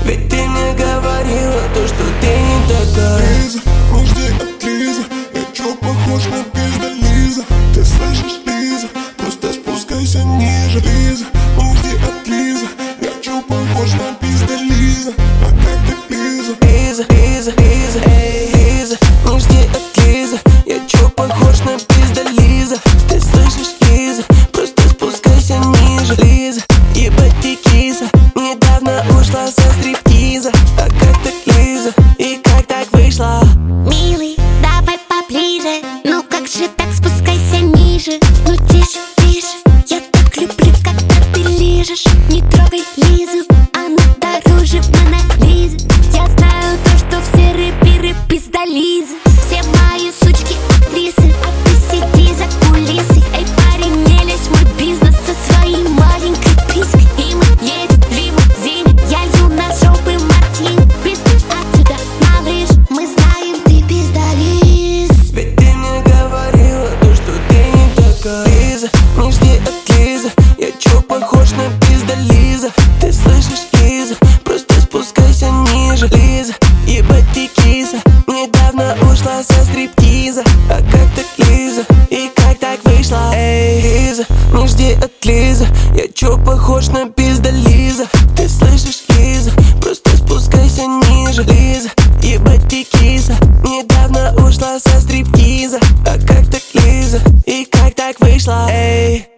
Ведь ты мне говорила то, что ты не такая. Лиза, не жди от Лизы. Я чё, похож на пизда Лиза? Ты слышишь, Лиза? Просто спускайся ниже. Лиза, не жди от Лизы. Я чё, похож на пизда Лиза? А как ты, Лиза? Лиза, Лиза, Лиза, эй, Лиза, не жди от Лизы. Я чё, похож на пизда Лиза? Ты слышишь, Лиза? Просто спускайся ниже. Лиза, ебать ты киза, недавно ушла со стриптиза. А как так, Лиза? И как так вышло? Милый, давай поближе. Ну как же так, спускайся ниже. Ну тише, тише. Я так люблю, когда ты лижешь. Не трогай Лизу, она дороже Мона Лизы. Я знаю то, что все рэперы пизда Лизы. Все мои сучки актрисы, а ты сиди за кулисой. Эй, парень, не лезь в мой бизнес со своей маленькой писькой. И мы едем в лимузине, я лью на жопы мартини. Пизды отсюда, малыш, мы знаем, ты пизда Лиз. Ведь ты мне говорила то, что ты не такая. Лиза, не жди от Лизы. Я чё, похож на пизда Лиза? Ты слышишь, Лиза? Просто спускайся ниже. Лиза, ебать ты киза, недавно ушла со стриптиза. А как так, Лиза? И как так вышло? Эй, Лиза, не жди от Лизы. Я чё, похож на пизда Лиза? Ты слышишь, Лиза? Просто спускайся ниже. Лиза, ебать ты киза, недавно ушла со стриптиза. А как так, Лиза? И как так вышло? Эй.